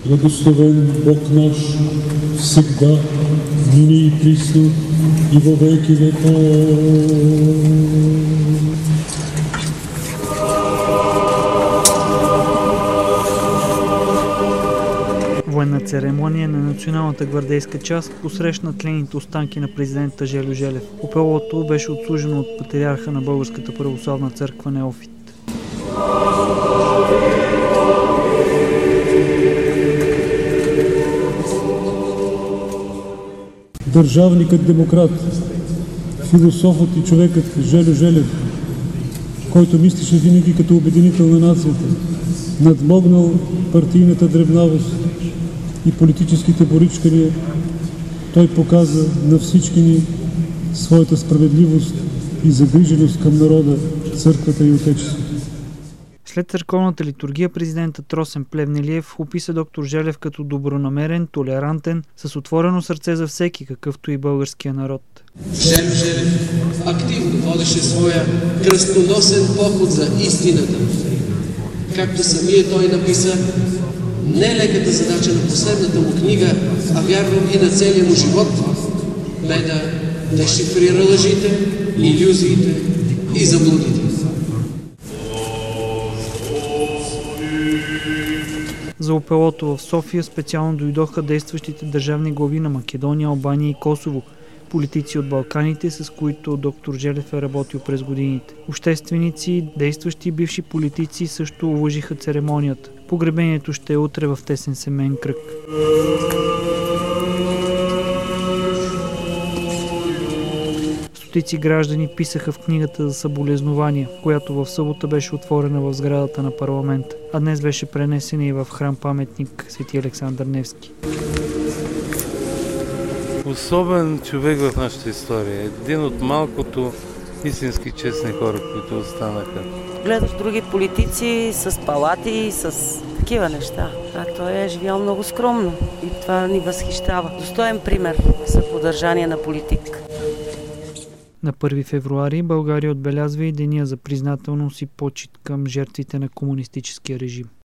Благословен Бог наш, всегда, ныне и присно, и во веки веков. Военна церемония на националната гвардейска част посрещна тлените останки на президента Жельо Желев. Опелото беше отслужено от патриарха на Българската православна църква Неофит. Държавникът демократ, философът и човекът Жельо Желев, който мислеше винаги като обединител на нацията, надмогнал партийната дребнавост и политическите боричкания, той показа на всички ни своята справедливост и загриженост към народа, църквата и отечеството. След църковната литургия президентът Росен Плевнелиев описа доктор Желев като добронамерен, толерантен, с отворено сърце за всеки, какъвто и българския народ. Жельо Желев активно водеше своя кръстоносен поход за истината. Както самия той написа, нелеката задача на последната му книга, а вярвам и на целия му живот, бе да дешифрира лъжите, илюзиите и заблудите. За опелото в София специално дойдоха действащите държавни глави на Македония, Албания и Косово, политици от Балканите, с които доктор Желев е работил през годините. Общественици, действащи бивши политици също уважиха церемонията. Погребението ще е утре в тесен семейен кръг. Стотици граждани писаха в книгата за съболезнования, която в събота беше отворена в сградата на парламента, а днес беше пренесена и в храм-паметник Свети Александър Невски. Особен човек в нашата история. Един от малкото истински честни хора, които останаха. Гледаш други политици с палати, с такива неща. А той е живял много скромно и това ни възхищава. Достоен пример за поддържание на политик. На 1 февруари България отбелязва и деня за признателност и почит към жертвите на комунистическия режим.